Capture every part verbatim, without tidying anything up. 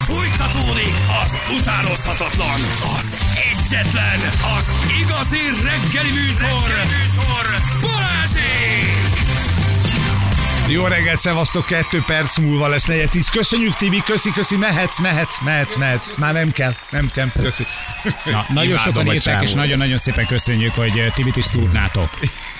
Fújtatódik az utánozhatatlan, az egyetlen, az igazi reggeli műsor, reggeli műsor Balázsék! Jó reggelt, szevasztok, kettő perc múlva lesz negyed tíz. Köszönjük, Tibi, köszi, köszi, mehetsz, mehetsz, mehetsz, mehetsz. Már nem kell, nem kell, köszi. Na, nagyon sokan írták, és nagyon-nagyon szépen köszönjük, hogy Tibit is szúrnátok.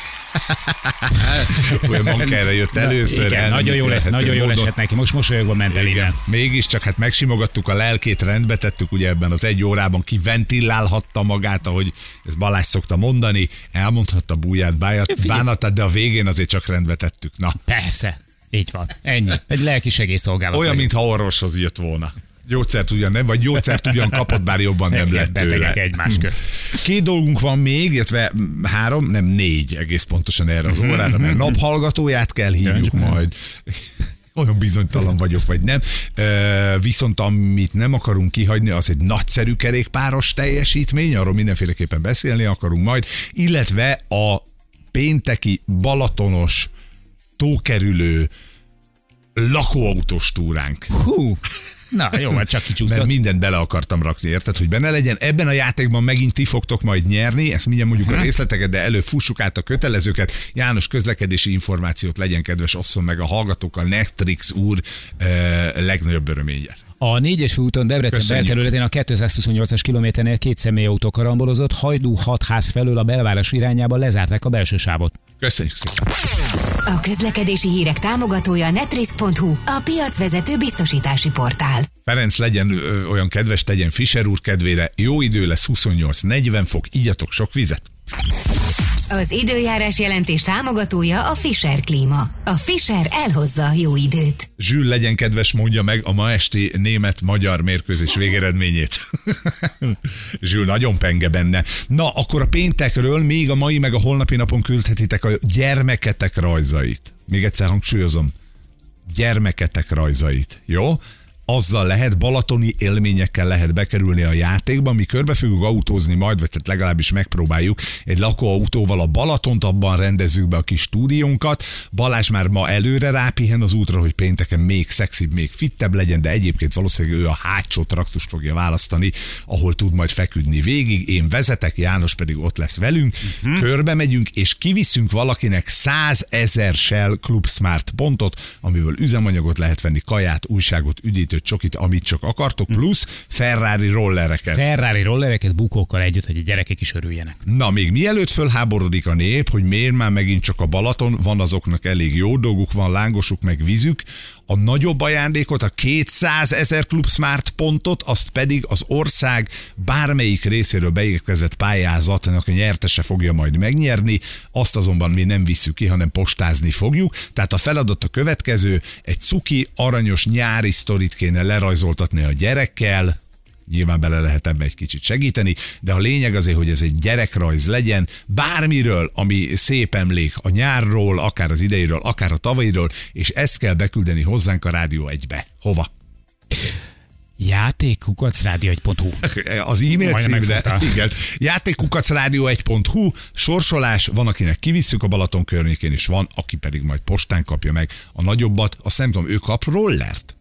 Olyan mankerre jött először. Igen, nagyon jól, nagyon jól esett neki, most mosolyogva ment el innen. Mégiscsak hát megsimogattuk a lelkét, rendbe tettük, ugye ebben az egy órában kiventilálhatta magát, ahogy ez Balázs szokta mondani, elmondhatta búját, bájat, bánatát, de a végén azért csak rendbe tettük. Na. Persze, így van, ennyi. Egy lelki segélyszolgálat. Olyan, mintha orvoshoz jött volna. Gyógyszert ugyan nem, vagy gyógyszert ugyan kapott, bár jobban nem lett tőle. Egymás közt. Két dolgunk van még, illetve három, nem négy egész pontosan erre az órára, mert naphallgatóját kell hívjuk majd. Olyan bizonytalan vagyok, vagy nem. Viszont amit nem akarunk kihagyni, az egy nagyszerű kerékpáros teljesítmény, arról mindenféleképpen beszélni akarunk majd, illetve a pénteki balatonos, tókerülő lakóautós túránk. Hú! Na, jó, hát csak kicsúszott. Mert mindent bele akartam rakni, érted, hogy benne legyen. Ebben a játékban megint ti fogtok majd nyerni, ezt mindjárt mondjuk a részleteket, de előbb fussuk át a kötelezőket. János, közlekedési információt legyen kedves, osszon meg a hallgatókkal, Netrix úr eh, legnagyobb öröménye. A négyes főúton Debrecen belterületén a kétszázhuszonnyolcas kilométernél két személyautó karambolozott, Hajdú hat ház felől a belváros irányába lezárták a belső sávot. Köszönjük szépen! A közlekedési hírek támogatója netrix pont hu, a piacvezető biztosítási portál. Ferenc, legyen ö, olyan kedves, tegyen Fischer úr kedvére, jó idő lesz, huszonnyolc negyven fok, igyatok sok vizet. Az időjárás jelentés támogatója a Fischer Klíma. A Fischer elhozza a jó időt. Zsül, legyen kedves, mondja meg a ma esti német-magyar mérkőzés végeredményét. Zsül nagyon penge benne. Na, akkor a péntekről még a mai meg a holnapi napon küldhetitek a gyermeketek rajzait. Még egyszer hangsúlyozom. Gyermeketek rajzait, jó? Azzal lehet, balatoni élményekkel lehet bekerülni a játékba, mi körbe fogjuk autózni majd, vagy tehát legalábbis megpróbáljuk egy lakóautóval a Balatont, abban rendezzük be a kis stúdiónkat. Balázs már ma előre rápihen az útra, hogy pénteken még szexibb, még fittebb legyen, de egyébként valószínűleg ő a hátsó traktust fogja választani, ahol tud majd feküdni végig. Én vezetek, János pedig ott lesz velünk. Uh-huh. Körbe megyünk, és kiviszünk valakinek százezer Shell Club Smart pontot, amiből üzemanyagot lehet venni, kaját, újságot, üdítőt, csokit, amit csak akartok, plusz Ferrari rollereket. Ferrari rollereket bukókkal együtt, hogy a gyerekek is örüljenek. Na, még mielőtt fölháborodik a nép, hogy miért már megint csak a Balaton, van azoknak elég jó dolguk, van lángosuk, meg vízük, a nagyobb ajándékot, a kétszázezer Club Smart pontot, azt pedig az ország bármelyik részéről beérkezett pályázatnak a nyertese fogja majd megnyerni, azt azonban mi nem visszük ki, hanem postázni fogjuk. Tehát a feladat a következő, egy cuki, aranyos nyári sztorit kéne lerajzoltatni a gyerekkel, nyilván bele lehet ebbe egy kicsit segíteni, de a lényeg azért, hogy ez egy gyerekrajz legyen, bármiről, ami szép emlék a nyárról, akár az ideiről, akár a tavalyiról, és ezt kell beküldeni hozzánk a Rádió egybe. Hova? játékkukac rádió egy pont hu. Az e-mail címre, igen. játékkukac rádió egy pont hu, sorsolás, van akinek kivisszük a Balaton környékén, és van, aki pedig majd postán kapja meg a nagyobbat, azt nem tudom, ő kap rollert?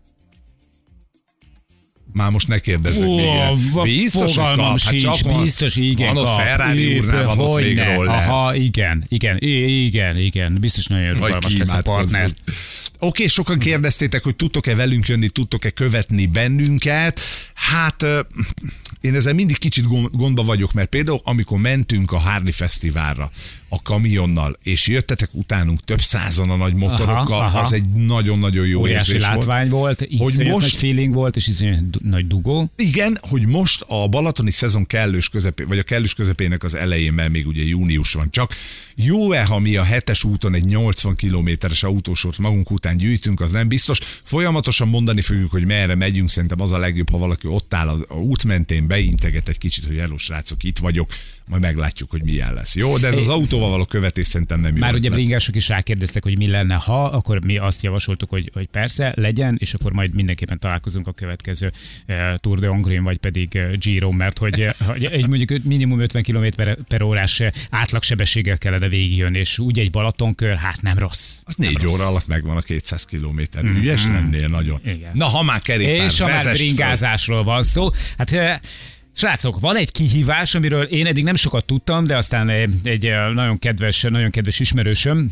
Már most ne kérdezzek még ilyen. Biztos, hogy kap. Sincs, hát csak biztos, igen. Van ott Ferrari úrnál, van ott még roller. Aha, igen, igen, igen, igen. Biztos nagyon rugalmas lesz a partner. Oké, okay, sokan kérdeztétek, hogy tudtok-e velünk jönni, tudtok-e követni bennünket. Hát én ezzel mindig kicsit gondba vagyok, mert például amikor mentünk a Harley Fesztiválra a kamionnal, és jöttetek utánunk több százan a nagy motorokkal, aha, aha. Az egy nagyon-nagyon jó óriási érzés látvány volt, volt iszonyat most... nagy feeling volt, és iszonyat nagy dugó. Igen, hogy most a balatoni szezon kellős közepén, vagy a kellős közepének az elején, mert még ugye június van csak. Jó-e, ha mi a hetes úton egy nyolcvan kilométeres autósort magunk után gyűjtünk, az nem biztos. Folyamatosan mondani fogjuk, hogy merre megyünk, szerintem az a legjobb, ha valaki ott áll az út mentén, beinteget egy kicsit, hogy hello srácok, itt vagyok, majd meglátjuk, hogy milyen lesz. Jó, de ez az autóval való követés szerintem nem jó. Már ugye bringások is rákérdeztek, hogy mi lenne, ha, akkor mi azt javasoltuk, hogy, hogy persze, legyen, és akkor majd mindenképpen találkozunk a következő uh, Tour de Hongrie, vagy pedig uh, Giro, mert hogy, hogy egy mondjuk minimum ötven kilométer per órás átlagsebességgel kellene végigjönni, és úgy egy Balatonkör, hát nem rossz. Az négy óra alatt megvan a kétszáz kilométer. Mm-hmm. Ügyes lennél nagyon. Igen. Na, ha már kerékpár, és ha már bringázásról van szó, hát srácok, van egy kihívás, amiről én eddig nem sokat tudtam, de aztán egy nagyon kedves, nagyon kedves ismerősöm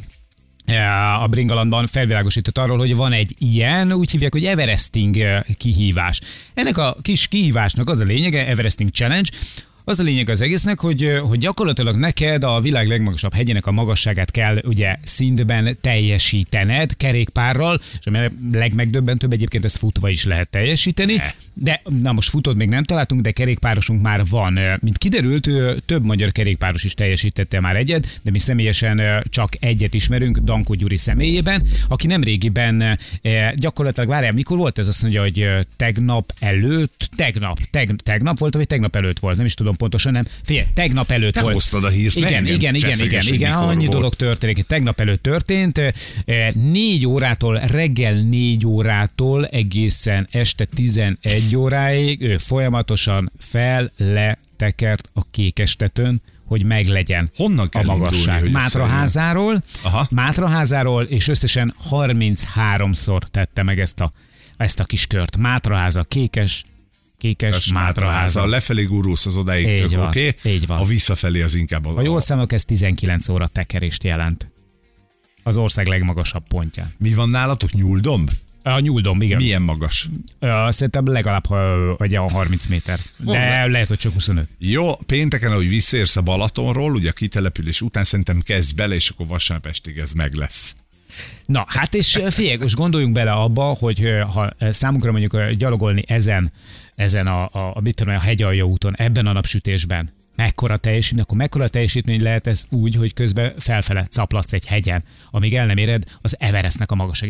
a Bringalandban felvilágosított arról, hogy van egy ilyen, úgy hívják, hogy Everesting kihívás. Ennek a kis kihívásnak az a lényege, Everesting Challenge, az a lényeg az egésznek, hogy, hogy gyakorlatilag neked a világ legmagasabb hegyének a magasságát kell ugye szintben teljesítened kerékpárral, és ami a legmegdöbbentőbb, egyébként ezt futva is lehet teljesíteni, de na most futót még nem találtunk, de kerékpárosunk már van. Mint kiderült, több magyar kerékpáros is teljesítette már egyet, de mi személyesen csak egyet ismerünk, Dankó Gyuri személyében, aki nemrégiben gyakorlatilag, várjál, mikor volt ez, azt mondja, hogy tegnap előtt, tegnap, teg, tegnap volt, vagy tegnap előtt volt, nem is tudom pontosan, nem. Figyelj, tegnap előtt Te volt. hoztad a hírt, igen, igen, igen, igen, igen, igen, annyi volt. Dolog történik. Tegnap előtt történt. Négy órától, reggel négy órától egészen este tizenegy óráig ő folyamatosan fel letekert a Kékestetőn, hogy meglegyen Honnan kell a magasság. Indulni, Mátraházáról, Mátraházáról, és összesen harmincháromszor tette meg ezt a, ezt a kis kört. Mátraháza, Kékes, Kékes, Mátraháza. Lefelé gurulsz az odáig, tök oké. Okay. A visszafelé az inkább a... Ha jól számolok, ez tizenkilenc óra tekerést jelent. Az ország legmagasabb pontján. Mi van nálatok? Nyúldomb? A Nyúldomb, igen. Milyen magas? Uh, szerintem legalább ugye a harminc méter. De oh, lehet, hogy csak huszonöt. Jó, pénteken, ahogy visszaérsz a Balatonról, ugye a kitelepülés után szerintem kezdj bele, és akkor vasárnap estig ez meg lesz. Na, hát és figyelj, most gondoljunk bele abba, hogy ha számunkra mondjuk gyalogolni ezen, ezen a, a, a, a, a hegyalja úton, ebben a napsütésben, mekkora teljesítmény, akkor mekkora teljesítmény lehet ez úgy, hogy közben felfele caplatsz egy hegyen, amíg el nem éred az Everestnek a magasságát.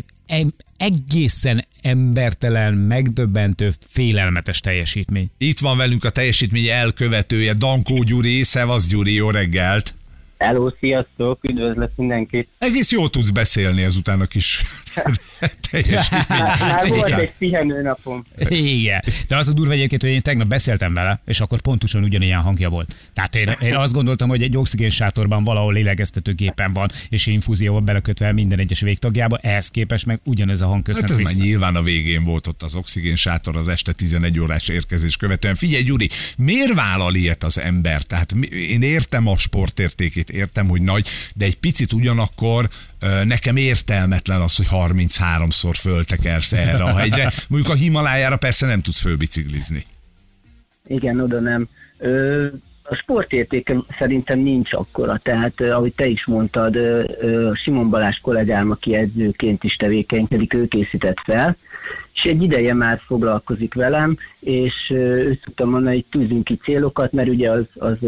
Egészen embertelen, megdöbbentő, félelmetes teljesítmény. Itt van velünk a teljesítmény elkövetője, Dankó Gyuri. Szevasz Gyuri, jó reggelt! Hello, sziasztok, üdvözlök mindenkit! Egész jól tudsz beszélni ezután a kis teljesítmény. Már volt egy pihenőnapom. Igen, de az a durva egyébként, hogy én tegnap beszéltem vele, és akkor pontosan ugyanilyen hangja volt. Tehát én, én azt gondoltam, hogy egy oxigénsátorban valahol lélegeztetőgépen van, és infúzióval belekötve minden egyes végtagjába, ehhez képest meg ugyanez a hang köszönt hát ez vissza. Már nyilván a végén volt ott az oxigénsátor az este tizenegy órás érkezés követően. Figyelj Gyuri, miért vállal ilyet az ember? Tehát én értem a sportértékét, értem, hogy nagy, de egy picit ugyanakkor nekem értelmetlen az, hogy harmincháromszor föltekersz erre a hegyre. Mondjuk a Himalájára persze nem tudsz fölbiciklizni. Igen, oda nem. Ö, a sportértéke szerintem nincs akkora, tehát ahogy te is mondtad, Simon Balázs kollégám, aki edzőként is tevékenykedik, ő készített fel, és egy ideje már foglalkozik velem, és ő szoktam mondani, hogy tűzünk ki célokat, mert ugye az, az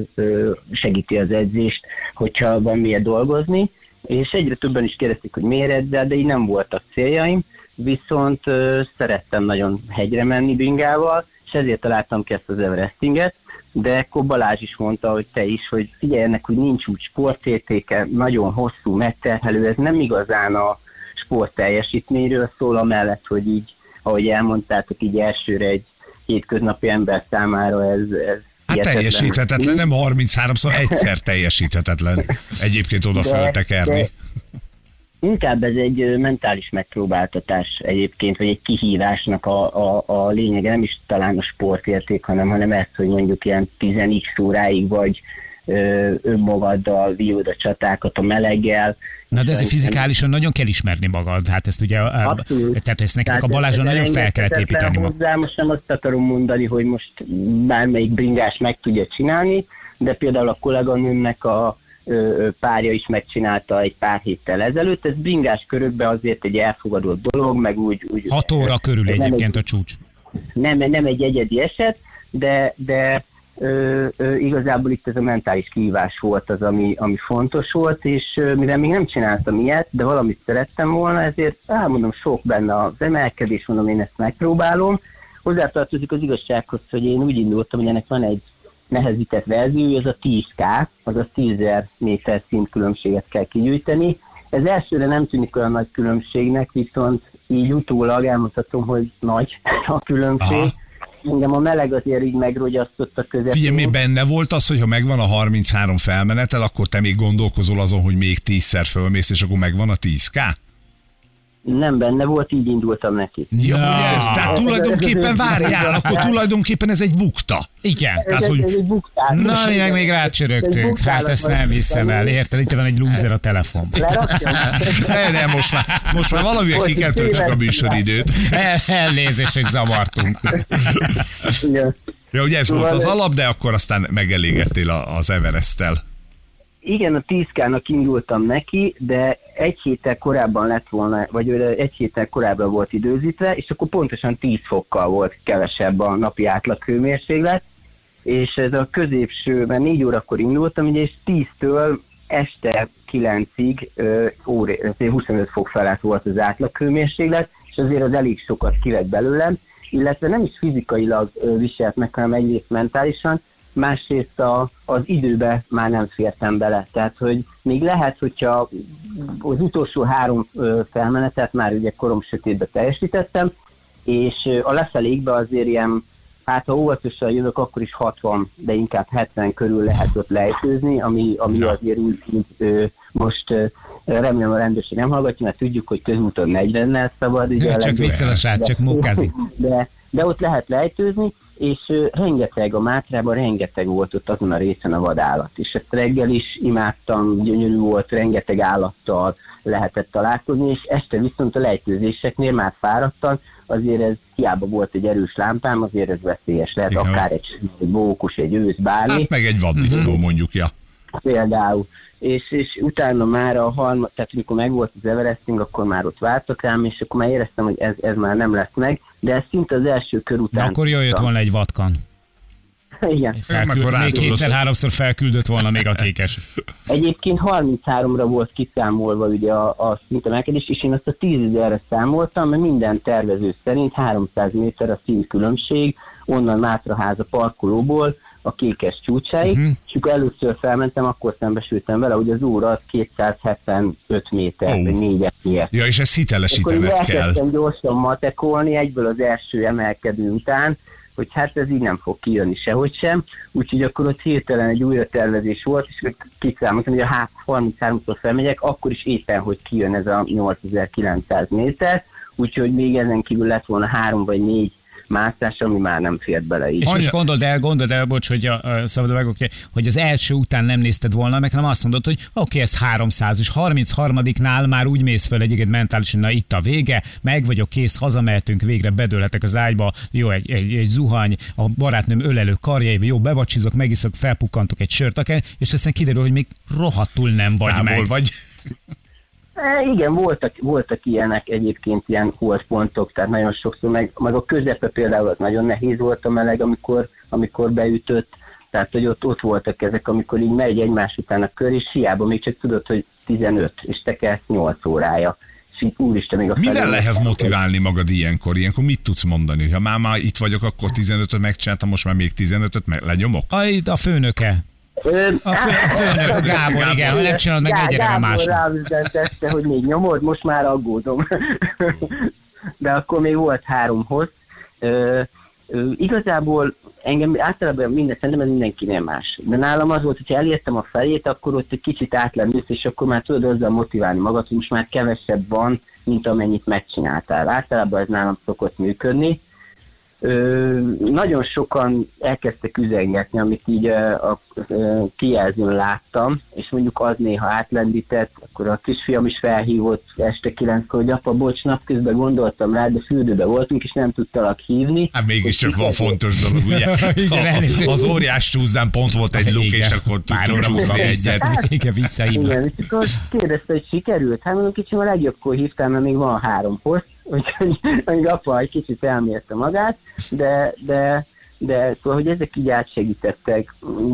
segíti az edzést, hogyha van miért dolgozni, és egyre többen is kérdezték, hogy miért edzel, de így nem voltak céljaim, viszont szerettem nagyon hegyre menni bringával, és ezért találtam ki ezt az Everestinget, de akkor Balázs is mondta, hogy te is, hogy figyelj, ennek, hogy nincs úgy sportértéke, nagyon hosszú, megterhelő, ez nem igazán a sport teljesítményről szól, amellett, hogy így, ahogy elmondtátok, így elsőre egy hétköznapi ember számára ez, ez hát teljesíthetetlen, nem harmincháromszor, egyszer teljesíthetetlen egyébként oda de, föltekerni. De inkább ez egy mentális megpróbáltatás egyébként, vagy egy kihívásnak a, a, a lényege, nem is talán a sportérték, hanem, hanem ez, hogy mondjuk ilyen tíz x óráig vagy ö, önmagaddal vívod a csatákat a meleggel. Na de ezért fizikálisan nagyon kell ismerni magad, hát ezt ugye, abszolút. Tehát ezt nektek a Balázson nagyon fel kellett építeni. Hozzá, most nem azt akarom mondani, hogy most bármelyik bringás meg tudja csinálni, de például a kolléganőmnek a párja is megcsinálta egy pár héttel ezelőtt. Ez bringás körökben azért egy elfogadott dolog, meg úgy... úgy Hat óra körül egyébként egy, a csúcs. Nem, nem egy egyedi eset, de, de ö, ö, igazából itt ez a mentális kihívás volt az, ami, ami fontos volt, és ö, mivel még nem csináltam ilyet, de valamit szerettem volna, ezért elmondom, sok benne az emelkedés, mondom, én ezt megpróbálom, hozzátartozik az igazsághoz, hogy én úgy indultam, hogy ennek van egy nehezített verzió, ez a tíz ká, azaz tízezer méter szintkülönbséget kell kigyűjteni. Ez elsőre nem tűnik olyan nagy különbségnek, viszont így utólag elmondhatom, hogy nagy a különbség. Aha. Engem a meleg azért így megrogyasztott a közepén. Figyelj, mi benne volt az, hogy ha megvan a harminchárom felmenetel, akkor te még gondolkozol azon, hogy még tízszer fölmész, és akkor megvan a tíz ká? Nem benne volt, így indultam neki. Ja, no. ez, tehát tulajdonképpen várjál, akkor tulajdonképpen ez egy bukta. Igen. Ez, Tehát, ez, hogy... ez egy buktál. Na, mi meg még rácsörögtünk. Hát ezt nem hiszem el. Érted, itt van egy loser a telefonban. Ne, ne, most már, most már valamivel ki kell töltsük a műsoridőt. El, elnézést, hogy zavartunk. Igen. Ja, ugye ez volt az alap, de akkor aztán megelégettél az Everesttel. Igen, a tíz ká-nak indultam neki, de egy héttel korábban lett volna, vagy egy héttel korábban volt időzítve, és akkor pontosan tíz fokkal volt kevesebb a napi átlag hőmérséklet, és ez a középsőben négy órakor indultam, ugye, és tíztől este kilencig óri, huszonöt fok felett volt az átlag hőmérséklet, és azért az elég sokat kivett belőlem, illetve nem is fizikailag viselt meg, hanem egyrészt mentálisan, másrészt a, az időbe már nem fértem bele. Tehát, hogy még lehet, hogyha az utolsó három felmenetet már ugye korom sötétbe teljesítettem, és a lefelékbe azért ilyen, hát ha óvatosan jövök, akkor is hatvan, de inkább hetven körül lehet ott lejtőzni, ami, ami azért úgy, úgy most remélem a rendőrség nem hallgatja, mert tudjuk, hogy közúton negyvennel szabad. Ugye csak viccel a srác, csak mókázik. De, de ott lehet lejtőzni, és uh, rengeteg, a Mátrában rengeteg volt ott azon a részen a vadállat. És ezt reggel is imádtam, gyönyörű volt, rengeteg állattal lehetett találkozni, és este viszont a lejtőzéseknél már fáradtan, azért ez hiába volt egy erős lámpám, azért ez veszélyes lehet, igen. Akár egy, egy bókus, egy ősz, bármi. Hát meg egy vaddisznó mm-hmm. mondjuk, ja. Például. És, és utána már a harmad, tehát amikor megvolt az Everesting, akkor már ott vártak rám, és akkor már éreztem, hogy ez, ez már nem lesz meg, de ez szinte az első kör után. De akkor jól jött volna egy vatkan. Igen. Felküld, még kétszer-háromszor felküldött volna még a kékes. Egyébként harmincháromra volt kiszámolva ugye a, a szintemelkedés, és én azt a tízezerre számoltam, mert minden tervező szerint háromszáz méter a színkülönbség, onnan Mátraháza parkolóból a kékes csúcsáig, uh-huh. és akkor először felmentem, akkor szembesültem vele, hogy az óra az kétszázhetvenöt méter, oh. vagy négyet ért. Ja, és ezt hitelesítened kell. Akkor elkezdtem gyorsan matekolni egyből az első emelkedő után, hogy hát ez így nem fog kijönni sehogy sem, úgyhogy akkor ott hirtelen egy újratervezés volt, és kiszámoltam, hogy a harmincháromszor felmegyek, akkor is éppen, hogy kijön ez a nyolcezer-kilencszáz méter, úgyhogy még ezen kívül lett volna három vagy négy mászás, ami már nem fért bele így. És most gondold el, gondold el, bocs, hogy a, a szabad meg, okay, hogy az első után nem nézted volna, meg nem azt mondod, hogy oké, okay, ez háromszáz, és harmincharmadiknál már úgy mész fel egyébként mentálisan, na itt a vége, meg vagyok kész, hazamehetünk, végre bedőlhetek az ágyba, jó, egy, egy, egy zuhany, a barátnőm ölelő karjaiba, jó, bevacsizok, megiszok, felpukkantok egy sört, akár, és aztán kiderül, hogy még rohadtul nem vagy Távol meg. vagy. E, igen, voltak, voltak ilyenek egyébként ilyen holdpontok, tehát nagyon sokszor, meg, meg a közepe például az nagyon nehéz volt a meleg, amikor, amikor beütött, tehát hogy ott, ott voltak ezek, amikor így megy egymás után a kör, és hiába még csak tudod, hogy tizenöt, és te kell nyolc órája. És így úristen még a mivel felé, lehet motiválni magad ilyenkor? Ilyenkor mit tudsz mondani? Ha már, már itt vagyok, akkor tizenötöt megcsináltam, most már még tizenötöt meg lenyomok? A, a főnöke. A, fő, a főnök, a Gábor, Gábor, igen, ha nem csinálod meg, ne gyere másnak. Gábor ráüzentette, hogy még nyomod, most már aggódom. De akkor még volt három hossz. Ö, ö, igazából engem általában minden, szerintem ez mindenkinél más. De nálam az volt, hogyha elértem a felét, akkor ott egy kicsit átlendülsz, és akkor már tudod azzal motiválni magad, hogy most már kevesebb van, mint amennyit megcsináltál. Általában ez nálam szokott működni. Ö, nagyon sokan elkezdtek üzengetni, amit így a, a, a kijelzőn láttam, és mondjuk az néha átlendített, akkor a kisfiam is felhívott este kilenckor, hogy apa, bocs, napközben gondoltam rá, de fürdőben voltunk, és nem tudtalak hívni. Hát mégiscsak van fontos dolog, ugye? Igen, az óriás csúszdán pont volt egy luk, és akkor tudtunk csúszni egyet. Igen, visszahívnak. Igen, és akkor kérdezte, hogy sikerült. Hát mondom, kicsim a legjobbkor hívtál, mert még van három hossz, úgyhogy még apa egy kicsit elmérte magát, de, de de szóval, hogy ezek így átsegítettek,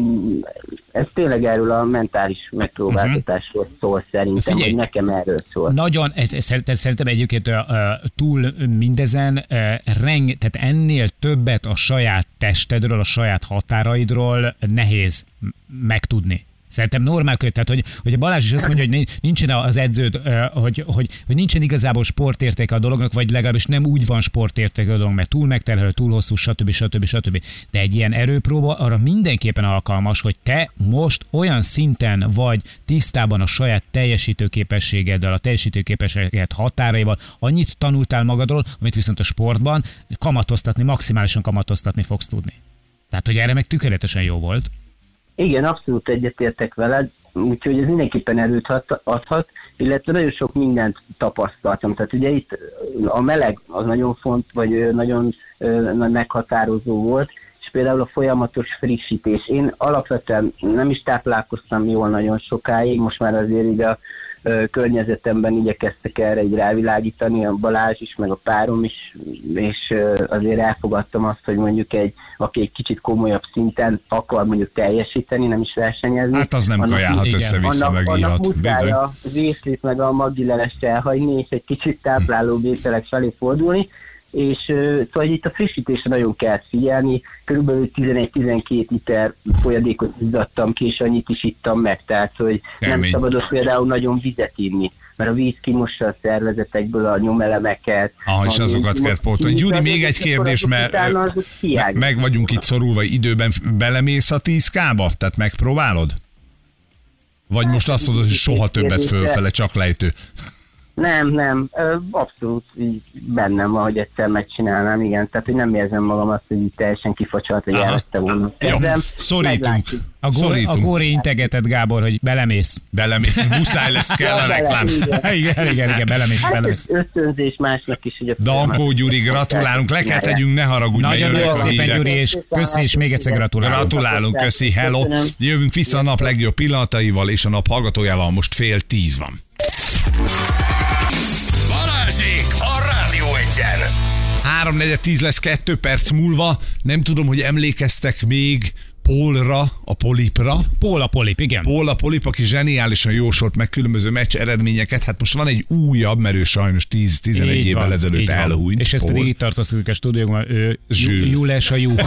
ez tényleg erről a mentális megpróbáltatásról szól szerintem, Figyelj, hogy nekem erről szól. Nagyon, ez, ez, szerintem, szerintem egyébként uh, túl mindezen, uh, reng, tehát ennél többet a saját testedről, a saját határaidról nehéz megtudni. Szerintem normál köt, tehát hogy, hogy a Balázs is azt mondja, hogy nincsen az edződ, hogy, hogy, hogy nincsen igazából sportértéke a dolognak, vagy legalábbis nem úgy van sportértéke a dolog, mert túl megterhelő, túl hosszú, stb. stb. stb. De egy ilyen erőpróba arra mindenképpen alkalmas, hogy te most olyan szinten vagy tisztában a saját teljesítőképességeddel, a teljesítőképességed határaival, annyit tanultál magadról, amit viszont a sportban kamatoztatni, maximálisan kamatoztatni fogsz tudni. Tehát, hogy erre meg tökéletesen jó volt. Igen, abszolút egyetértek veled, úgyhogy ez mindenképpen erőt adhat, illetve nagyon sok mindent tapasztaltam. Tehát ugye itt a meleg az nagyon font, vagy nagyon ö, meghatározó volt, és például a folyamatos frissítés. Én alapvetően nem is táplálkoztam jól nagyon sokáig, most már azért így a ö, környezetemben igyekeztek erre így rávilágítani, a Balázs is, meg a párom is, és ö, azért elfogadtam azt, hogy mondjuk egy, aki egy kicsit komolyabb szinten akar mondjuk teljesíteni, nem is versenyezni. Hát az nem annak, kajálhat össze-vissza, meg annak íhat. muszáj a vészlét meg a magilelest elhagyni, és egy kicsit tápláló ételek felé fordulni, és uh, szóval itt a frissítésre nagyon kell figyelni, körülbelül tizenegy-tizenkét liter folyadékot izzadtam ki, és annyit is ittam meg, tehát hogy Kemény. nem szabad például nagyon vizet inni, mert a víz kimossa a szervezetekből a nyomelemeket. Ah, és azokat kell pótolni. Gyuri, még egy kérdés, mert meg vagyunk itt szorulva időben, belemész a tíz ká-ba? Tehát megpróbálod? Vagy most azt mondod, hogy soha többet fölfele, csak lejtő? Nem, nem, abszolút így bennem van, hogy egyszer megcsinálnám, igen, tehát hogy nem érzem magam azt, hogy így teljesen kifacsalt, hogy elvette volna. Jó, szorítunk. A, gór, a góri integetett, Gábor, hogy belemész. Belemész, muszáj lesz, kell a reklám. Igen, igen, igen, igen belemész, hát belemész. Ösztönzés másnak is, hogy a Dankó Gyuri, gratulálunk, le kell tegyünk, ne haragudj, nagyon nagyon szépen, Gyuri, és köszi, és még egyszer gratulálunk. Gratulálunk, köszi, hello. Jövünk vissza a nap legjobb pillanataival, és a nap hallgatójával most fél tíz van. Balázsék a Rádió Egyen. három negyven tíz lesz kettő perc múlva. Nem tudom, hogy emlékeztek még Pólra, a Polipra. Pól a Polip, igen. Pól a Polip, aki zseniálisan jósolt meg különböző meccs eredményeket. Hát most van egy újabb, mert ő sajnos tíz-tizenegy évvel ezelőtt elhúnyt. És ez Pól. pedig itt tartozik a stúdióban, ő Zsül. Jules a juh.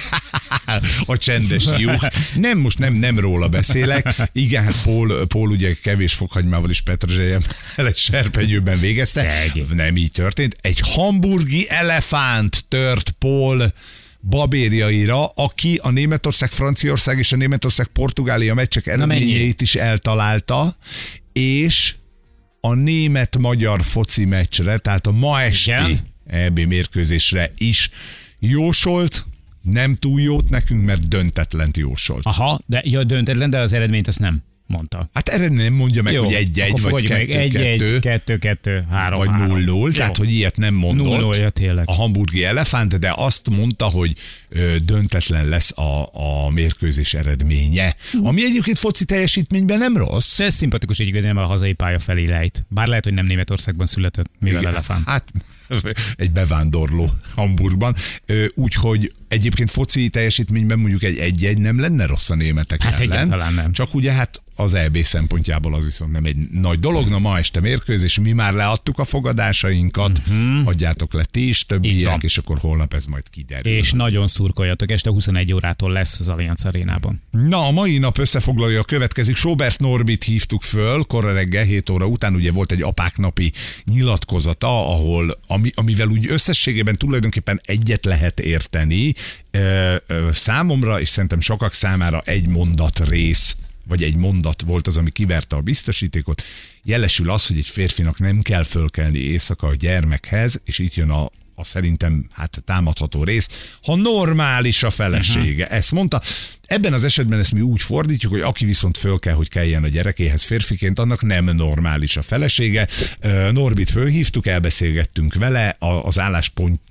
A csendes juh. Nem, most nem, nem róla beszélek. Igen, hát Pól, Pól ugye kevés fokhagymával is petrezselyem egy serpenyőben végezte. Szegény. Nem így történt. Egy hamburgi elefánt tört Pól babérjaira, aki a Németország, Franciaország és a Németország, Portugália meccsek eredményeit is eltalálta, és a német-magyar foci meccsre, tehát a ma esti é bé mérkőzésre is jósolt, nem túl jót nekünk, mert döntetlent jósolt. Aha, de ja, döntetlen, de az eredményt azt nem mondta. Hát eredmény nem mondja meg, Jó, hogy egy-egy, vagy kettő-kettő. egy-egy, kettő-kettő, három, vagy null-null, tehát hogy ilyet nem mondott null-null, ja, tényleg. a hamburgi elefánt, de azt mondta, hogy ö, döntetlen lesz a, a mérkőzés eredménye. Ami egyébként foci teljesítményben nem rossz. Ez szimpatikus egyébként, nem a hazai pálya felé lejt. Bár lehet, hogy nem Németországban született, mivel Igen, elefánt. Hát egy bevándorló Hamburgban. Úgyhogy egyébként foci teljesítményben mondjuk egy egy-egy nem lenne rossz a németek Hát ellen. egyáltalán nem. Csak ugye hát az é bé szempontjából az viszont nem egy nagy dolog. Na ma este mérkőzés, mi már leadtuk a fogadásainkat, uh-huh. adjátok le ti is többiek, és akkor holnap ez majd kiderül. És nagyon szurkoljatok, este huszonegy órától lesz az Allianz Arénában. Na, a mai nap összefoglalója következik. Sobert Norbit hívtuk föl, korra reggel hét óra után, ugye volt egy apáknapi nyilatkozata, ahol, ami, amivel úgy összességében tulajdonképpen egyet lehet érteni. Ö, ö, számomra, és szerintem sokak számára egy mondat rész, vagy egy mondat volt az, ami kiverte a biztosítékot. Jelesül az, hogy egy férfinak nem kell fölkelni éjszaka a gyermekhez, és itt jön a a szerintem hát támadható rész, ha normális a felesége. Uh-huh. Ezt mondta. Ebben az esetben ezt mi úgy fordítjuk, hogy aki viszont föl kell, hogy keljen a gyerekéhez férfiként, annak nem normális a felesége. Norbit fölhívtuk, elbeszélgettünk vele, az álláspont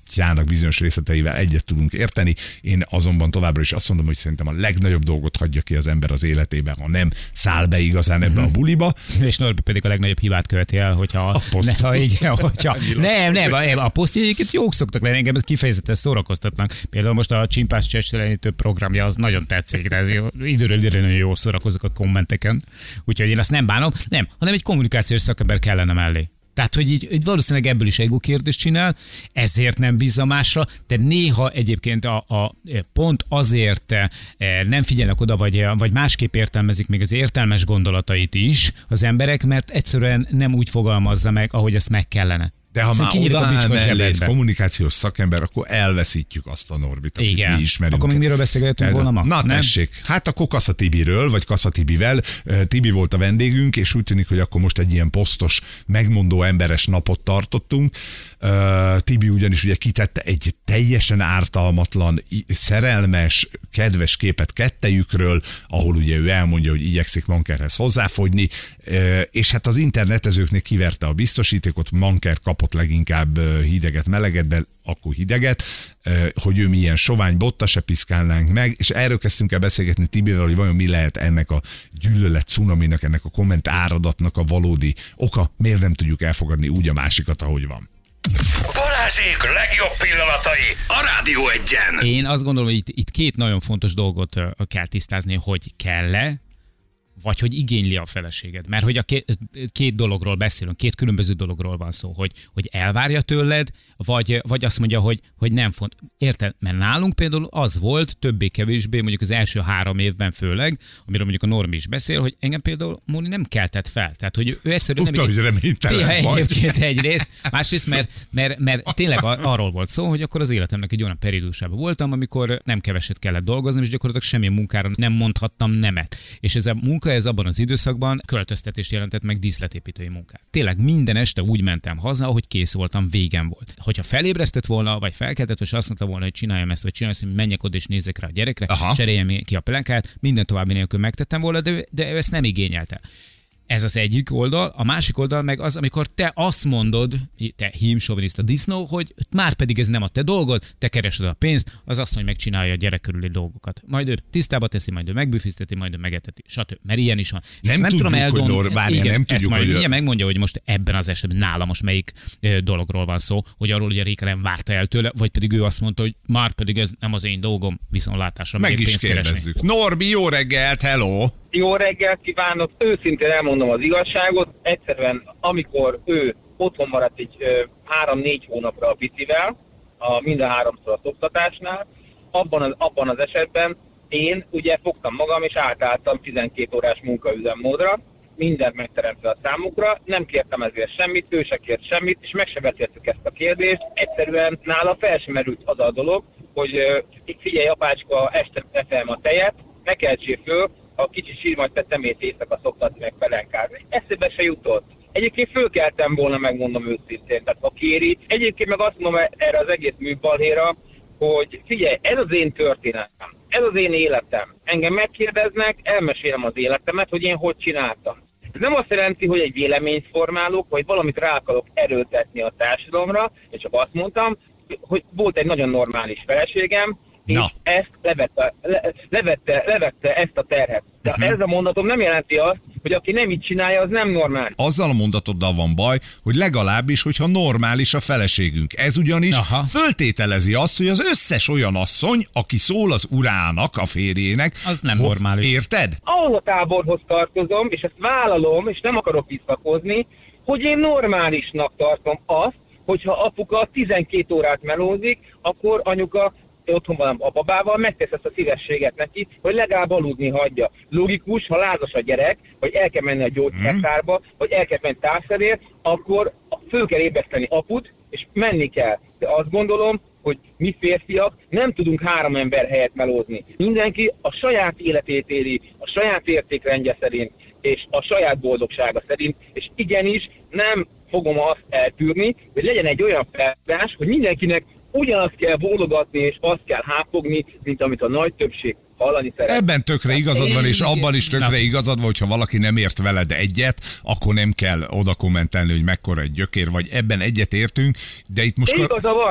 sportjának bizonyos részleteivel egyet tudunk érteni. Én azonban továbbra is azt mondom, hogy szerintem a legnagyobb dolgot hagyja ki az ember az életében, ha nem száll be igazán ebbe a buliba. És Norbi pedig a legnagyobb hibát követi el, hogyha... A poszt. Ne, ha igen, hogyha, nem, nem, a, a posztja egyébként jók szoktak lenni, engem kifejezetten szórakoztatnak. Például most a Csimpás csecselenítő programja az nagyon tetszik, de időről időről nagyon jól szórakozok a kommenteken. Úgyhogy én azt nem bánom. Nem, hanem egy kommunikációs szakember kellene mellé. Tehát, hogy így, így valószínűleg ebből is ego kérdést csinál, ezért nem bízza másra, de néha egyébként a, a pont azért nem figyelnek oda, vagy, vagy másképp értelmezik még az értelmes gondolatait is az emberek, mert egyszerűen nem úgy fogalmazza meg, ahogy azt meg kellene. De ha már odaáll mellé egy kommunikációs szakember, akkor elveszítjük azt a Norbit, akit igen. mi ismerünk. Akkor még miről beszélgetünk volna ma? Na nem? tessék, hát akkor Kassa Tibiről, vagy Kassa Tibivel. Tibi volt a vendégünk, és úgy tűnik, hogy akkor most egy ilyen posztos, megmondó emberes napot tartottunk. Tibi ugyanis ugye kitette egy teljesen ártalmatlan, szerelmes, kedves képet kettejükről, ahol ugye ő elmondja, hogy igyekszik Mankerhez hozzáfogyni, és hát az internetezőknek kiverte a biztosítékot, Manker kapott leginkább hideget, meleget, de akkor hideget, hogy ő milyen sovány, botta se piszkálnánk meg, és erről kezdtünk el beszélgetni Tibivel, hogy vajon mi lehet ennek a gyűlölet cunaminak, ennek a komment áradatnak a valódi oka, miért nem tudjuk elfogadni úgy a másikat, ahogy van. Balázsék legjobb pillanatai a Rádió Egyen. Én azt gondolom, hogy itt, itt két nagyon fontos dolgot kell tisztázni, hogy kell-e, vagy hogy igényli a feleséged. Mert hogy a két, két dologról beszélünk, két különböző dologról van szó, hogy, hogy elvárja tőled, vagy, vagy azt mondja, hogy, hogy nem font. Érted? Mert nálunk például az volt, többé-kevésbé, mondjuk az első három évben főleg, amiről mondjuk a Normi is beszél, hogy engem például Móni nem keltett fel. Tehát, hogy ő egyszerűen Tudta, nem... hogy reménytelen vagy. Egyébként egyrészt, másrészt, mert, mert, mert tényleg arról volt szó, hogy akkor az életemnek egy olyan periódusában voltam, amikor nem keveset kellett dolgoznom, és gyakorlatilag semmilyen munkára nem mondhattam nemet. És ez a munka, ez abban az időszakban költöztetést jelentett meg díszletépítői munkát. Tényleg minden este úgy mentem haza, ahogy kész voltam, végem volt. Hogyha felébresztett volna, vagy felkeltett, és azt mondta volna, hogy csináljam ezt, vagy csináljam ezt, hogy menjek oda és nézzek rá a gyerekre, aha, cseréljem ki a pelenkát, minden további nélkül megtettem volna, de ő, de ő ezt nem igényelte. Ez az egyik oldal, a másik oldal meg az, amikor te azt mondod, te hímsoviniszta disznó, hogy már pedig ez nem a te dolgod, te keresed a pénzt, az azt, hogy megcsinálja a gyerek körüli dolgokat. Majd ő tisztába teszi, majd ő megbüfiszteti, majd ő megeteti, stb. Mert ilyen is van. Nem, nem tudjuk, eldon... hogy Norvárja, igen, nem tudjuk, majd hogy... megmondja, hogy most ebben az esetben nála most melyik dologról van szó, hogy arról, hogy a Réka nem várta el tőle, vagy pedig ő azt mondta, hogy már pedig ez nem az én dolgom, viszontlátásra meg is kérdezzük. Norbi, jó reggelt, hello! Jó reggelt kívánok! Őszintén elmondom az igazságot, egyszerűen amikor ő otthon maradt egy három-négy hónapra a picivel, a minden háromszor a szoktatásnál, abban az, abban az esetben én ugye fogtam magam és átálltam tizenkét órás munkaüzemmódra, mindent megteremtve a számukra, nem kértem ezért semmit, ő se kért semmit, és meg se beszéltük ezt a kérdést. Egyszerűen nála fel sem merült az a dolog, hogy figyelj apácska, este teszem a tejet, ne keltsél föl, a kicsi sír, majd te szemét éjszaka szoktatni meg pelenkázni. Eszébe se jutott. Egyébként fölkeltem volna, megmondom őszintén, tehát ha kéri. Egyébként meg azt mondom erre az egész műbalhéra, hogy figyelj, ez az én történetem, ez az én életem. Engem megkérdeznek, elmesélem az életemet, hogy én hogy csináltam. Ez nem azt jelenti, hogy egy véleményt formálok, vagy valamit rá akarok erőltetni a társadalomra, és csak azt mondtam, hogy volt egy nagyon normális feleségem, és no. ezt levette, le, levette, levette ezt a terhet. De uh-huh. ez a mondatom nem jelenti azt, hogy aki nem így csinálja, az nem normális. Azzal a mondatoddal van baj, hogy legalábbis, hogyha normális a feleségünk. Ez ugyanis aha. föltételezi azt, hogy az összes olyan asszony, aki szól az urának, a férjének, az nem normális. Érted? Ahhoz a táborhoz tartozom, és ezt vállalom, és nem akarok visszakozni, hogy én normálisnak tartom azt, hogyha apuka tizenkét órát melózik, akkor anyuka otthon van a babával, megtesz ezt a szívességet neki, hogy legalább aludni hagyja. Logikus, ha lázas a gyerek, vagy el kell menni a gyógyszertárba, vagy el kell menni távszerért, akkor föl kell ébreszteni aput, és menni kell. De azt gondolom, hogy mi férfiak nem tudunk három ember helyett melózni. Mindenki a saját életét éli, a saját értékrendje szerint, és a saját boldogsága szerint, és igenis nem fogom azt eltűrni, hogy legyen egy olyan feladás, hogy mindenkinek ugyanazt kell bólogatni, és azt kell hápogni, mint amit a nagy többség hallani szeret. Ebben tökre igazad van, és abban is tökre igazad van, hogyha valaki nem ért veled egyet, akkor nem kell oda kommentelni, hogy mekkora egy gyökér, vagy ebben egyet értünk, de itt most... Igaza van, de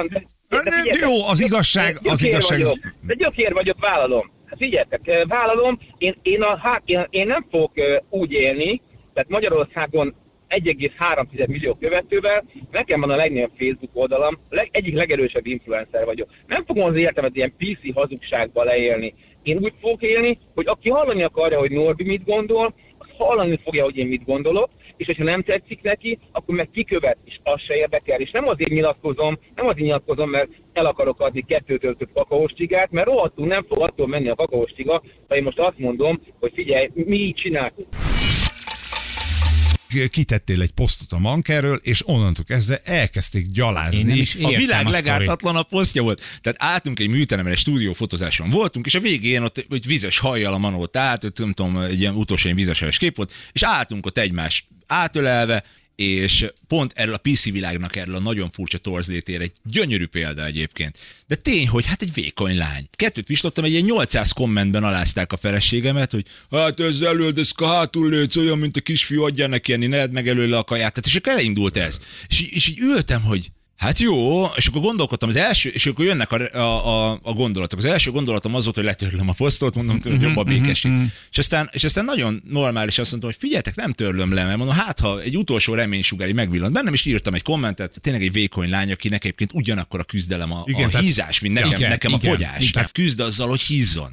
Jó, az igazság, az igazság. Vagyok, de gyökér vagyok, vállalom. Hát figyeljetek, vállalom, én, én, a, hát, én, én nem fogok úgy élni, tehát Magyarországon egy egész három millió követővel, nekem van a legnagyobb Facebook oldalam, leg, egyik legerősebb influencer vagyok. Nem fogom az életemet ilyen pé cé hazugságba leélni. Én úgy fogok élni, hogy aki hallani akarja, hogy Norbi mit gondol, az hallani fogja, hogy én mit gondolok, és hogyha nem tetszik neki, akkor meg kikövet, és az se érdekel. És nem azért nyilatkozom, nem azért nyilatkozom, mert el akarok adni kettőtől több kakaós csigát, mert rohadtul nem fog attól menni a kakaós csiga, ha én most azt mondom, hogy figyelj, mi így csináltuk. Kitettél egy posztot a Mankerről, és onnantól kezdve elkezdték gyalázni. A világ legártatlanabb posztja volt. Tehát álltunk egy műteremben, egy stúdiófotózáson voltunk, és a végén ott egy vizes hajjal a manót állt, hogy nem tudom, egy ilyen utolsó ilyen vizes kép volt, és álltunk ott egymás átölelve, és pont erről a pé cé világnak erről a nagyon furcsa torzlétére egy gyönyörű példa egyébként. De tény, hogy hát egy vékony lány. Kettőt pislogtam, egy ilyen nyolcszáz kommentben alázták a feleségemet, hogy hát ez elöldözk a hátul létsz, olyan, mint a kisfiú, adjál neki enni, ne edd meg előle a kaját. Tehát és akkor elindult ez. És, és így ültem, hogy hát jó, és akkor gondolkodtam, az első, és akkor jönnek a, a, a, a gondolatok. Az első gondolatom az volt, hogy letörlöm a posztot, mondom, hogy jobb a békesség. Mm-hmm. És, aztán, és aztán nagyon normális azt mondtam, hogy figyeljetek, nem törlöm le, mert mondom, hát ha egy utolsó reménysugári megvillant bennem, is írtam egy kommentet, tényleg egy vékony lány, akinek egyébként ugyanakkor a küzdelem a, igen, a hízás, mint nekem, igen, nekem igen, a fogyás. Igen. Tehát küzd azzal, hogy hízzon.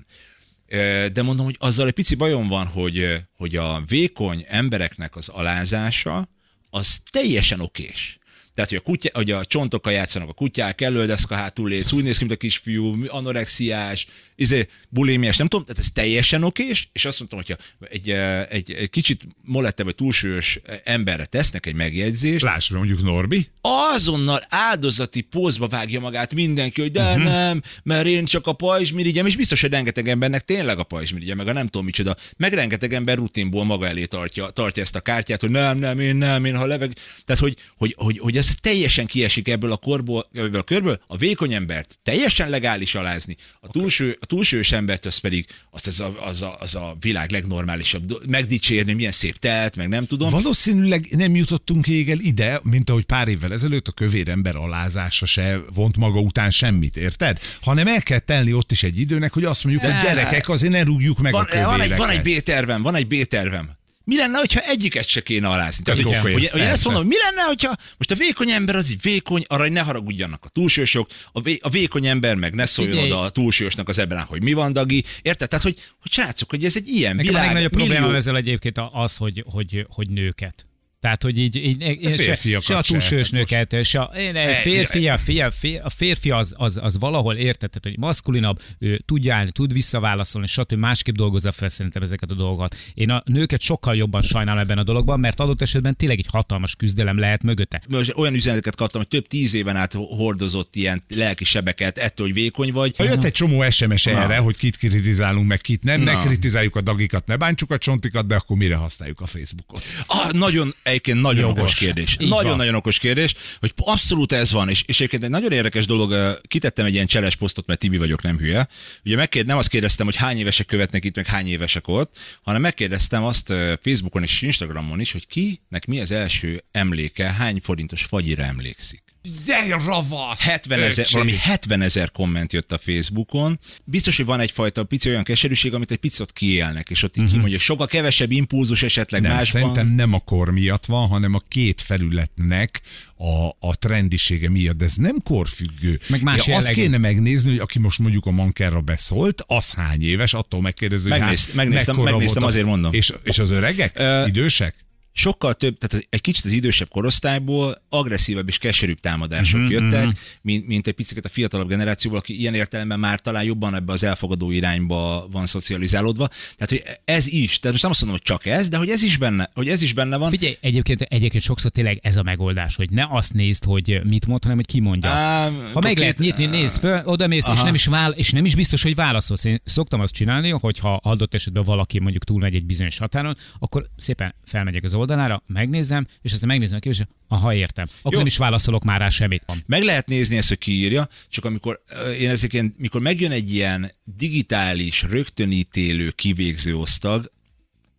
De mondom, hogy azzal egy pici bajom van, hogy, hogy a vékony embereknek az alázása, az teljesen okés. Tehát, hogy a, kutya, hogy a csontokkal játszanak a kutyák, előldeszka hátul létsz, úgy néz ki, mint a kisfiú, anorexiás, izé, bulémiás, nem tudom, tehát ez teljesen okés, és azt mondtam, hogyha egy, egy, egy kicsit molettebb vagy túlsúlyos emberre tesznek egy megjegyzést. Láss be mondjuk Norbi. Azonnal áldozati pózba vágja magát mindenki, hogy de uh-huh. nem, mert én csak a pajzsmirigyem, és biztos, hogy rengeteg embernek tényleg a pajzsmirigyem, meg a nem tudom micsoda, meg rengeteg ember rutinból maga elé tartja, tartja ezt a kártyát, hogy nem, nem, én nem, én ha leveg. Tehát, hogy, hogy, hogy, hogy ez teljesen kiesik ebből a, korból, ebből a körből, a vékony embert teljesen legális alázni, a, túlső, a túlsős embert az pedig azt az, a, az, a, az a világ legnormálisabb, megdicsérni, milyen szép telt, meg nem tudom. Valószínűleg nem jutottunk még el ide, mint ahogy pár évvel ezelőtt a kövér ember alázása se vont maga után semmit, érted? Hanem el kell telni ott is egy időnek, hogy azt mondjuk, hogy gyerekek, azért ne rúgjuk meg van, a kövéreket. Van egy, van egy B-tervem, van egy B-tervem. Mi lenne, hogyha egyiket se kéne alázni? Tehát, hogy, hogy, hogy, hogy ezt mondom, mi lenne, hogyha most a vékony ember az így vékony, arra ne haragudjanak a túlsősök, a, vé, a vékony ember meg ne szóljon oda a túlsősnek az ebben, hogy mi van, Dagi. Érted? Tehát, hogy, hogy srácok, hogy ez egy ilyen nekem világ. A legnagyobb millió... probléma ezzel egyébként az, hogy, hogy, hogy nőket. Tehát, hogy így, így se, se a túlsős nőket, se a férfi, a férfi, a férfi az, az, az valahol értetett, hogy maszkulinabb, ő tud állni, tud visszaválaszolni, stb. Másképp dolgozza fel szerintem ezeket a dolgokat. Én a nőket sokkal jobban sajnálom ebben a dologban, mert adott esetben tényleg egy hatalmas küzdelem lehet mögötte. Most olyan üzeneteket kaptam, hogy több tíz éven át hordozott ilyen lelki sebeket ettől, hogy vékony vagy. Ha jött egy csomó es em es erre, hogy kit kritizálunk, meg kit nem, Na. ne kritizáljuk a Dagikat, ne bántsuk a csontikat, de akkor mire használjuk a Facebookot? Ah, nagyon Egyébként nagyon Jogos. okos kérdés. Nagyon-nagyon okos kérdés, hogy abszolút ez van, és, és egyébként egy nagyon érdekes dolog, kitettem egy ilyen cseles posztot, mert Tibi vagyok, nem hülye. Ugye megkérdeztem, nem azt kérdeztem, hogy hány évesek követnek itt, meg hány évesek ott, hanem megkérdeztem azt Facebookon és Instagramon is, hogy kinek mi az első emléke, hány forintos fagyira emlékszik. De ravasz! hetven ezer, valami hetven ezer komment jött a Facebookon. Biztos, hogy van egyfajta pici olyan keserűség, amit egy picit kiélnek, és ott így uh-huh. kimondja, sokkal kevesebb impulzus esetleg nem, másban. Szerintem nem a kor miatt van, hanem a két felületnek a, a trendisége miatt, de ez nem korfüggő. Meg más ja, azt kéne megnézni, hogy aki most mondjuk a Mankerra beszólt, az hány éves, attól megkérdező, hogy Megnéz, hány, megnéztem, megnéztem a, azért mondom. És, és az öregek? Uh, idősek? Sokkal több, tehát egy kicsit az idősebb korosztályból agresszívabb és keserűbb támadások uh-huh, jöttek, uh-huh. mint, mint egy picit a fiatalabb generációból, aki ilyen értelemben már talán jobban ebbe az elfogadó irányba van szocializálódva. Tehát, hogy ez is, tehát most nem azt mondom, hogy csak ez, de hogy ez is benne, hogy ez is benne van. Figyelj, egyébként, egyébként sokszor tényleg ez a megoldás, hogy ne azt nézd, hogy mit mond, hanem hogy ki mondja. Uh, ha meg lehet nyitni, nézd föl, odamész, és nem, is vál, és nem is biztos, hogy válaszolsz. Én szoktam azt csinálni, hogyha adott esetben valaki mondjuk túlmegy egy bizonyos határon, akkor szépen felmegyek az oldalára, megnézem, és aztán megnézem a és aha, értem. Akkor Jó. nem is válaszolok már rá semmit. Meg lehet nézni ezt, hogy ki írja, csak amikor én ezeket, mikor megjön egy ilyen digitális, rögtönítélő, kivégző osztag,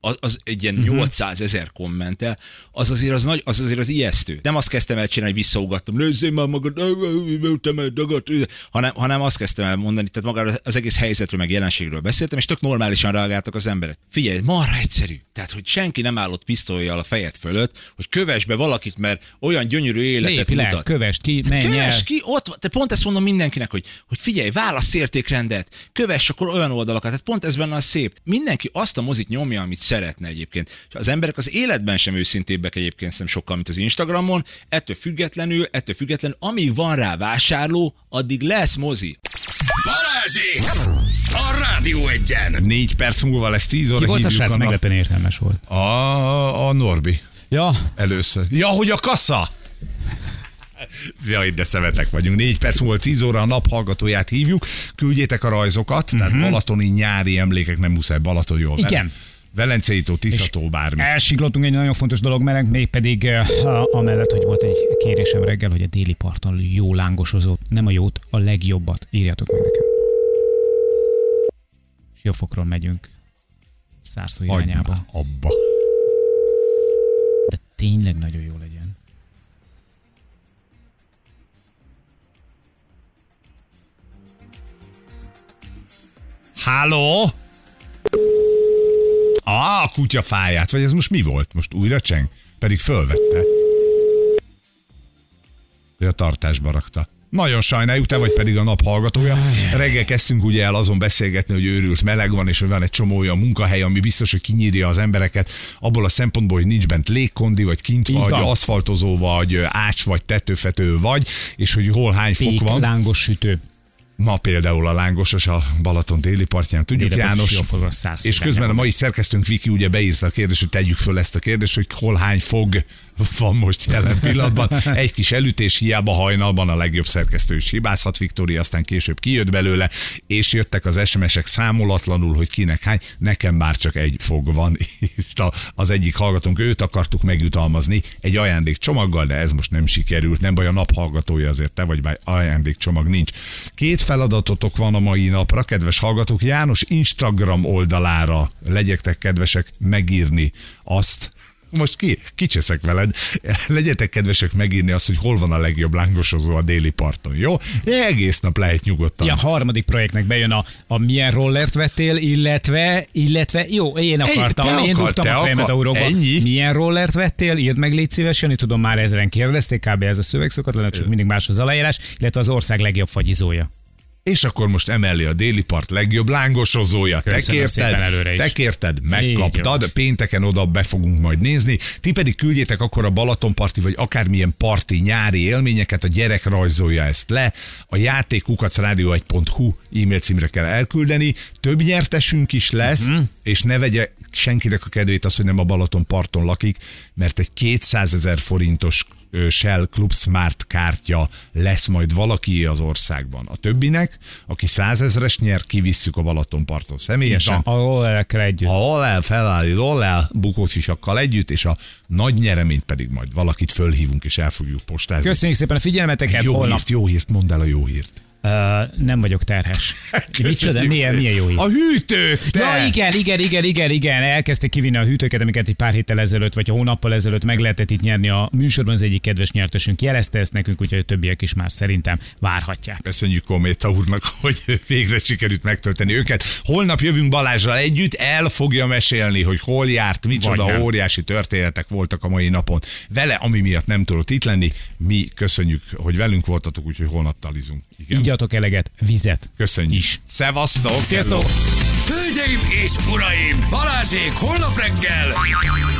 az, az egy ilyen uh-huh. nyolcszázezer kommentel, az azért az, nagy, az azért az ijesztő. Nem azt kezdtem el csinálni, hogy visszaugattam, nézzél már magad, hanem, hanem azt kezdtem el mondani, tehát magáról az egész helyzetről, meg jelenségről beszéltem, és tök normálisan reagáltak az emberek. Figyelj, marha egyszerű. Tehát, hogy senki nem állott pisztollyal a fejed fölött, hogy kövess be valakit, mert olyan gyönyörű életet Lépi mutat. Le, kövess ki, menj el. Kövess ki, ott, te pont ezt mondom mindenkinek, hogy, hogy figyelj, válasz értékrendet, kövess akkor olyan oldalakat. Tehát pont ez benne a szép. Mindenki azt a mozit nyomja, amit szeretne egyébként. És az emberek az életben sem őszintébbek egyébként szerintem sokkal, mint az Instagramon. Ettől függetlenül, ettől függetlenül, amíg van rá vásárló, addig lesz mozi. Balázsék! A Rádió Egyen! Négy perc múlva lesz tíz óra. Ki volt a srác? a Meglepően értelmes volt. A, a Norbi. Ja. Először. Ja, hogy a kassa! Jaj, de szemetek vagyunk. Négy perc múlva tíz óra a nap hallgatóját hívjuk. Küldjétek a rajzokat, uh-huh. tehát balatoni nyári emlékek, nem muszáj Balaton, jól. Igen. Velencei tó, Tiszató, bármi. Elsiklottunk egy nagyon fontos dolog, mert még pedig uh, amellett, hogy volt egy kérésem reggel, hogy a déli parton jó lángosozót, nem a jót, a legjobbat írjátok meg nekem. Siófokról megyünk. Szárszó irányába. Abba. De tényleg nagyon jó legyen. Háló? Ah, a kutyafáját. Vagy ez most mi volt? Most újra cseng? Pedig fölvette. Ő a tartásba rakta. Nagyon sajnáljuk, te vagy pedig a nap hallgatója. Reggel kezdtünk ugye el azon beszélgetni, hogy őrült meleg van, és hogy van egy csomó olyan munkahely, ami biztos, hogy kinyírja az embereket, abból a szempontból, hogy nincs bent légkondi, vagy kint vagy, aszfaltozó, vagy ács, vagy tetőfető vagy, és hogy hol hány fok van. Lángos sütő. Ma például a Lángosos a Balaton déli partján, tudjuk, Déle János, és közben a mai szerkesztőnk Viki ugye beírta a kérdést, hogy tegyük föl ezt a kérdést, hogy hol hány fog van most jelen pillanatban. Egy kis elütés, hiába hajnalban a legjobb szerkesztő is hibázhat, Viktória aztán később kijött belőle, és jöttek az es em es-ek számolatlanul, hogy kinek hány, nekem már csak egy fog van. Az egyik hallgatónk, őt akartuk megjutalmazni egy ajándékcsomaggal, de ez most nem sikerült, nem baj, a nap hallgatója azért te vagy, bár ajándékcsomag nincs. Két feladatotok van a mai napra, kedves hallgatók, János Instagram oldalára legyetek kedvesek megírni azt, most ki, kicseszek veled, legyetek kedvesek megírni azt, hogy hol van a legjobb lángosozó a déli parton, jó? Egész nap lehet nyugodtan. Ja, a harmadik projektnek bejön a, a milyen rollert vettél, illetve, illetve, jó, én akartam, Ej, én akar, dugtam a fejemet a uróba. Ennyi? Milyen rollert vettél, írd meg légy szívesen, én tudom, már ezeren kérdezték, kb. Ez a szöveg szokott lenne, csak mindig más az aláírás, illetve az ország legjobb fagyizója. És akkor most emellé a déli part legjobb lángosozója. Te kérted, te kérted, megkaptad, pénteken oda be fogunk majd nézni. Ti pedig küldjétek akkor a Balatonparti, vagy akármilyen parti nyári élményeket, a gyerek rajzolja ezt le. A játék kukac rádió egy pont hu e-mail címre kell elküldeni. Több nyertesünk is lesz, uh-huh. és ne vegye senkinek a kedvét az, hogy nem a Balatonparton lakik, mert egy kétszázezer forintos Shell Club Smart kártya lesz majd valaki az országban. A többinek, aki százezres nyer, kivisszük a Balatonparton személyesen. A rollelekkel együtt. A rollel felállí rollel bukócisakkal együtt, és a nagy nyereményt pedig majd valakit fölhívunk, és el fogjuk postázni. Köszönjük szépen a figyelmeteket. Jó holnap. hírt, jó hírt, mondd el a jó hírt. Uh, nem vagyok terhes. Micsoda, milyen, milyen jó hír. A hűtő, te! Ja, igen, igen, igen, igen, igen. Elkezdték kivinni a hűtőket, amiket egy pár héttel ezelőtt, vagy hónappal ezelőtt meg lehetett itt nyerni a műsorban. Az egyik kedves nyertesünk jelezte ezt nekünk, úgyhogy a többiek is már szerintem várhatják. Köszönjük Kométa úrnak, hogy végre sikerült megtölteni őket. Holnap jövünk Balázsral együtt, el fogja mesélni, hogy hol járt, micsoda óriási történetek voltak a mai napon. Vele, ami miatt nem tudott itt lenni, mi köszönjük, hogy velünk voltatok, úgyhogy holnap talizunk. Igen. Igyatok eleget, vizet. Köszönjük. Is. Szevasztok! Sziasztok! Hölgyeim és uraim, Balázsék holnap reggel